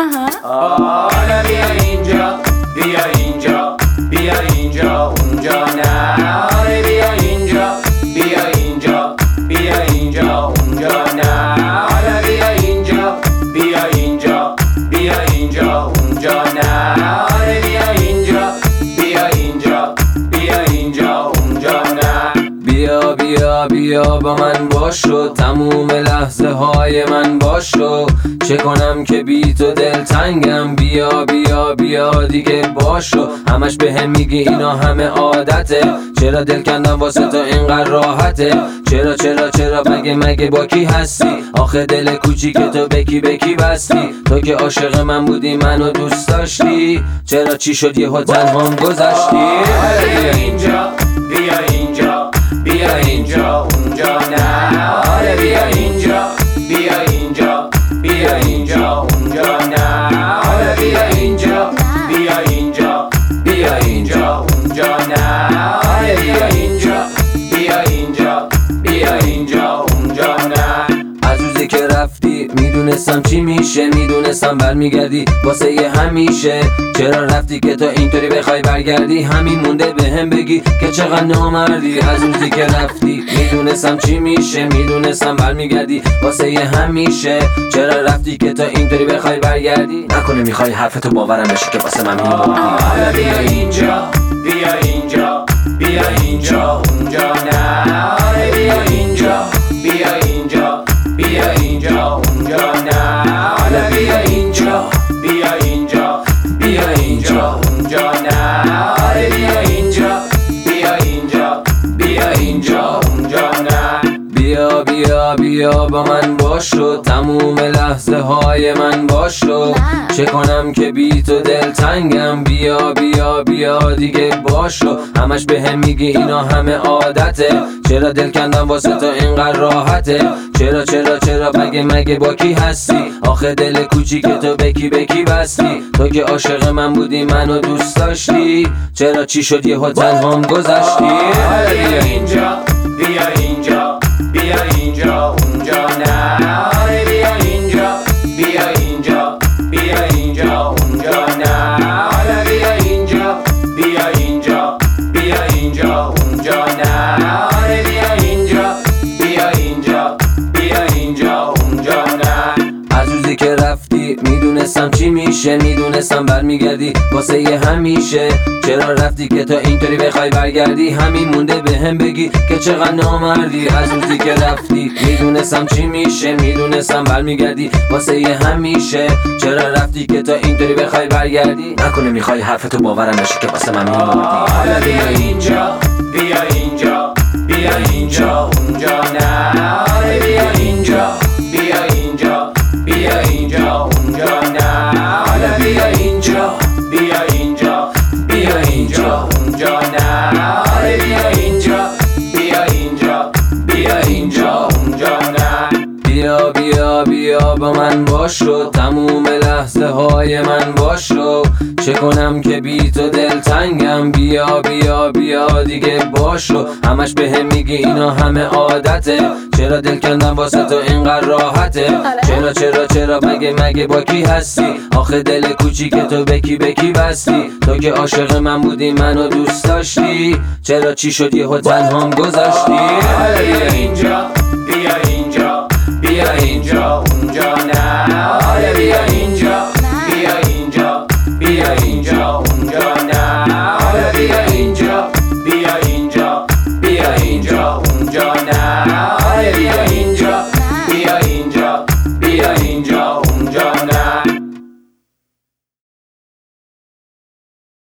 حالا بیا اینجا، بیا اینجا، بیا اینجا، اونجا نه. آره بیا اینجا، بیا اینجا، بیا اینجا، اونجا نه. حالا بیا اینجا، بیا اینجا، بیا اینجا، اونجا نه. آره بیا اینجا، بیا اینجا، بیا اینجا، اونجا نه. بیا بیا بیا با من باشو، تموم لحظه های من باشو. چه کنم که بی تو دلتنگم، بیا بیا بیا دیگه باشو. همش بهم میگی اینا همه عادته، چرا دل کندم واسه تو اینقدر راحته؟ چرا چرا چرا مگه با کی هستی؟ آخه دل کوچیک تو بکی بکی بستی. تو که عاشق من بودی منو دوست داشتی، چرا چی شد یهو تنهام گذشتی؟ بیا اینجا، بیا اینجا، بیا اینجا، اونجا نه. آره بیا اینجا، بیا اینجا، بیا اینجا، اونجا نه. آره بیا اینجا، بیا اینجا، بیا اینجا، اونجا نه. آره بیا اینجا، بیا اینجا، بیا اینجا، اونجا نه. از روزی که رفتی میدونستم چی میشه، میدونستم برمیگردی واسه یه همیشه. چرا رفتی که تو اینطوری بخوای برگردی؟ همین مونده بهم بگی که چقدر نامردی. از روزی که رفتی میدونستم چی میشه، میدونستم برمیگردی واسه یه همیشه. چرا رفتی که تو اینطوری بخوای برگردی؟ نکنه میخوای حرفتو باورم بشه که واسه من میمردی. حالا بیا اینجا، بیا اینجا، بیا اینجا، اونجا نه. آره بیا اینجا، بیا اینجا، بیا اینجا، اونجا نه. حالا بیا اینجا، بیا اینجا، بیا اینجا، اونجا نه. آره بیا اینجا، بیا اینجا، بیا اینجا، اونجا نه. بیا بیا بیا با من باشو، تموم لحظه های من باشو. چه کنم که بی تو دلتنگم، بیا بیا بیا دیگه باشو. همش بهم میگی اینا همه عادته، چرا دل کندم واسه تو اینقدر راحته؟ چرا چرا چرا مگه با کی هستی؟ آخه دل کوچیک تو بکی بکی بستی. تو که عاشق من بودی منو دوست داشتی، چرا چی شد یهو تنهام گذشتی؟ بیا اینجا، بیا اینجا، بیا اینجا، اونجا نه. آره بیا اینجا، بیا اینجا، بیا اینجا، اونجا نه. حالا بیا اینجا، بیا اینجا، بیا اینجا، اونجا نه. آره بیا اینجا، بیا اینجا، بیا اینجا، اونجا نه. از روزی که رفتی میدونستم چی میشه، میدونستم برمیگردی واسه یه همیشه. چرا رفتی که تو اینطوری بخوای برگردی؟ همین مونده بهم بگی که چقدر نامردی. از روزی که رفتی میدونستم چی میشه، میدونستم برمیگردی واسه یه همیشه. چرا رفتی که تو اینطوری بخوای برگردی؟ نکنه میخوای حرفتو باورم بشه که واسه من میمردی. حالا بیا اینجا، بیا اینجا، بیا اینجا، اونجا نه. آره بیا اینجا، بیا اینجا، بیا اینجا، اونجا نه. حالا بیا اینجا، بیا اینجا، بیا اینجا، اونجا نه. آره بیا اینجا، بیا اینجا، بیا اینجا، اونجا نه. بیا بیا بیا با من باشو، تموم لحظه های من باشو. چه کنم که بی تو دلتنگم، بیا بیا بیا دیگه باشو. همش بهم میگی اینا همه عادته، چرا دل کندم واسه تو اینقدر راحته؟ چرا چرا چرا مگه با کی هستی؟ آخه دل کوچیک تو بکی بکی بستی. تو که عاشق من بودی منو دوست داشتی، چرا چی شد یهو تنهام گذشتی؟ بیا اینجا، بیا اینجا، بیا اینجا، اونجا نه. آره بیا اینجا، بیا اینجا، بیا اینجا، اونجا نه. آره بیا اینجا، بیا اینجا، بیا اینجا، اونجا نه.